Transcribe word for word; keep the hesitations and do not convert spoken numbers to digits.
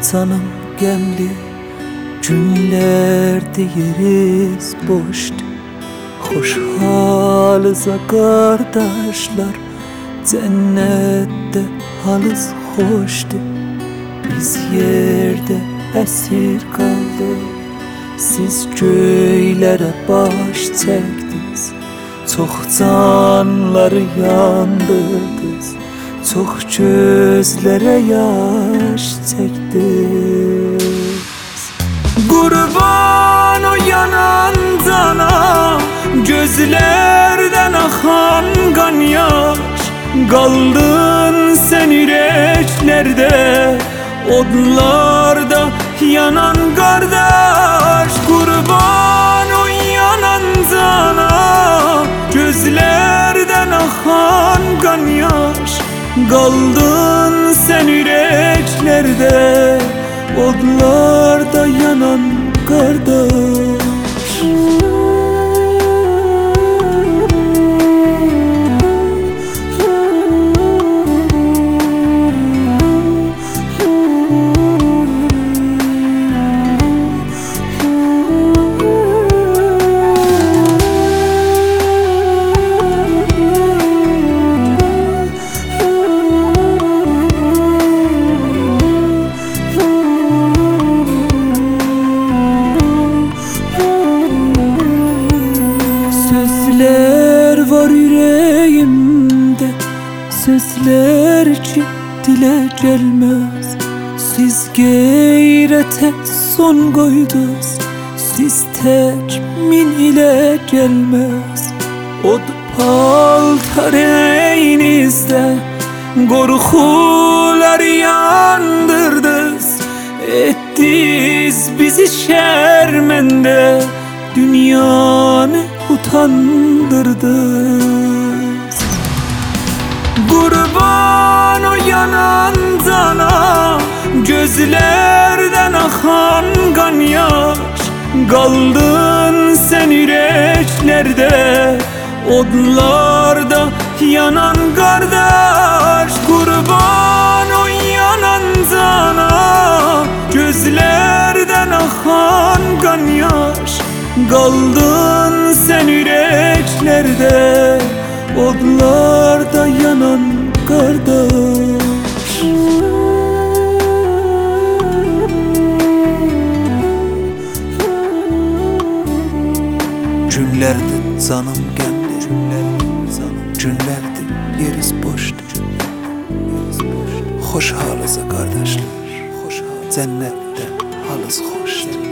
canım gemli, günlerde yeriz boştu. Hoş halıza kardeşler, cennette halız hoştu. Biz yerde esir kaldık, siz göylere baş çektiniz. Çok canları yandırdınız, çok gözlere yaş çektiniz. Kurban o yanan cana, gözlerden akan kan yaş. Kaldın sen yüreklerde, odlarda yanan kardeş. Kurban o yanan cana, gözlerden akan kan yaş. Kaldın sen yüreklerde, odlarda yanan kardeş. Sözler var yüreğimde, sözler ki dile gelmez. Siz gayrete son koydunuz, siz tekmin ile gelmez. Od paltar eynizde korkular yandırdınız. Ettiz bizi şermende, dünyanı utandırdınız. Kurban o yanan cana, gözlerden akan kan yaş. Kaldın sen yüreklerde, odlarda yanan kardeş. Kurban o yanan cana, gözlerden akan kan yaş. Kaldın sen yüreklerde, odlarda yanan kardeş. Günlerdi canım geldi, günlerdi yeriz boştu. Hoş halıza kardeşler, cennette halız hoştu.